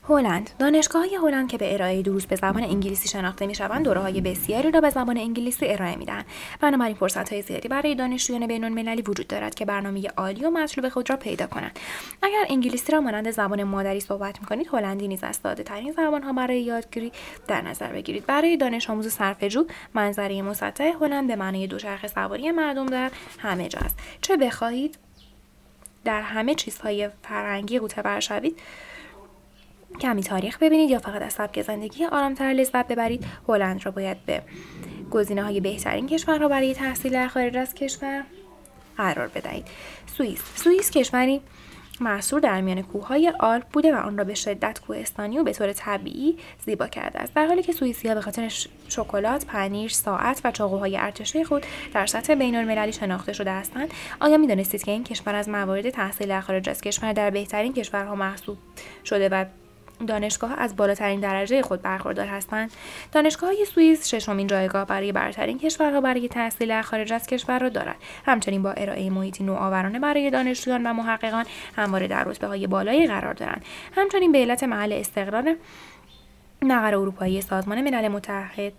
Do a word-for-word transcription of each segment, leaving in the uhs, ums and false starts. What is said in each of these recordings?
هلند. دانشگاه‌های هلند که به ارائه دروس به زبان انگلیسی شناخته می‌شوند، دوره‌های بسیاری را به زبان انگلیسی ارائه می‌دهند. بنابراین فرصت‌های زیادی برای دانشجویان بین‌المللی وجود دارد که برنامه عالی و مطلوب خود را پیدا کنند. اگر انگلیسی را مانند زبان مادری صحبت می‌کنید، هلندی نیز از ساده‌ترین زبان‌ها برای یادگیری در نظر بگیرید. برای دانش آموز صرفه‌جو، منظره مسطح هلند به معنای دوچرخه سواری مردم در همه جا است. چه بخواهید در همه چیزهای فرهنگی غوطه‌ور شوید، کمی تاریخ ببینید یا فقط از سبک زندگی آرامتر لذت ببرید، هلند را باید به گزینه‌های بهترین کشورها برای تحصیل در خارج از کشور قرار بدهید. سوئیس. سوئیس کشوری محصور در میان کوههای آلپ بوده و آن را به شدت کوهستانی و به طور طبیعی زیبا کرده است. در حالی که سوئیسی‌ها به خاطر شکلات، پنیر، ساعت و چاقوهای ارتشی خود در سطح بین‌المللی شناخته شده هستند، آیا می‌دانستید که این کشور از موارد تحصیل در خارج از کشور در بهترین کشورها محسوب شده و دانشگاه از بالاترین درجه خود برخوردار هستند؟ دانشگاه‌های سوئیس ششمین جایگاه برای برترین کشورها برای تحصیل در خارج از کشور را دارد. همچنین با ارائه محیطی نوآورانه برای دانشجویان و محققان همواره در رتبه‌های بالایی قرار دارند. همچنین به علت محل استقرار نقل اروپایی سازمان ملل متحد،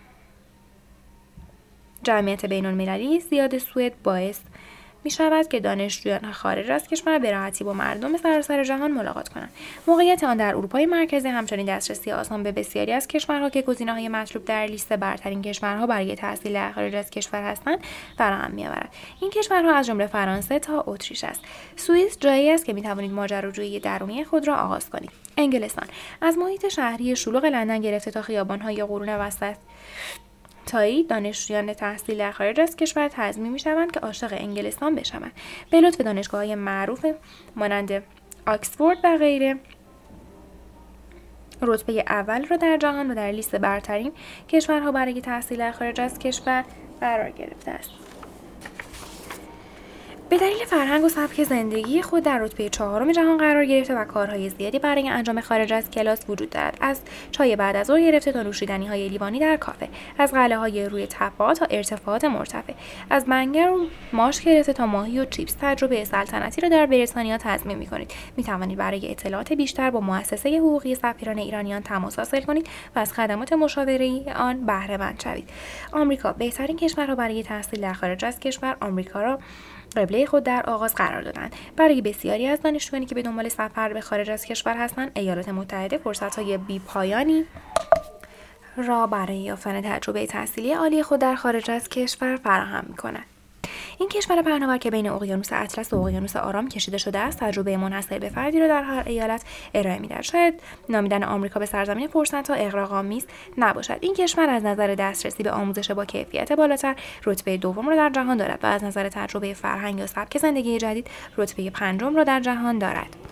جمعیت بین‌المللی زیاد سوئد باعث می شود که دانشجویان خارج از کشور به راحتی با مردم سراسر جهان ملاقات کنند. موقعیت آن در اروپای مرکزی همچنین دسترسی آسان به بسیاری از کشورها که گزینه‌های مطلوب در لیست برترین کشورها برای تحصیل در خارج از کشور هستند فراهم می‌آورد. این کشورها از جمله فرانسه تا اتریش است. سوئیس جایی است که می توانید ماجراجویی درونی خود را آغاز کنید. انگلستان. از محیط شهری شلوغ لندن گرفته تا خیابان‌های قرون وسط تایی، دانشجویان تحصیل در خارج از کشور تضمین می‌شوند که عاشق انگلستان بشوند. به لطف دانشگاه‌های معروف مانند آکسفورد و غیره، رتبه اول را در جهان و در لیست برترین کشورها برای تحصیل در خارج از کشور قرار گرفته است. به دلیل فرهنگ و سبک زندگی خود در رتبه چهارم جهان قرار گرفته و کارهای زیادی برای انجام خارج از کلاس وجود دارد. از چای بعد از ظهر گرفته تا نوشیدنی‌های لیوانی در کافه، از قلعه‌های روی تپه‌ها تا ارتفاعات مرتفع، از منگر و ماش گرفته تا ماهی و چیپس، تجربه سلطنتی را در بریتانیا تضمین می‌کنید. می‌توانید برای اطلاعات بیشتر با مؤسسه حقوقی سفیران ایرانیان تماس حاصل کنید و از خدمات مشاوره‌ای آن بهره مند شوید. آمریکا. بهترین کشورها برای تحصیل در خارج از کشور آمریکا را قبله خود در آغاز قرار دادند. برای بسیاری از دانشجویانی که به دنبال سفر به خارج از کشور هستند، ایالات متحده فرصت‌های بی‌پایانی را برای یافتن تجربه تحصیلی عالی خود در خارج از کشور فراهم می‌کند. این کشور پهناور که بین اقیانوس اطلس و اقیانوس آرام کشیده شده است، تجربه منحصر به فردی را در هر ایالت ارائه می‌دهد. شاید نامیدن آمریکا به سرزمین فرصت‌ها اغراق‌آمیز نباشد. این کشور از نظر دسترسی به آموزش با کیفیت بالاتر رتبه دوم را در جهان دارد و از نظر تجربه فرهنگ یا سبک زندگی جدید رتبه پنجم را در جهان دارد.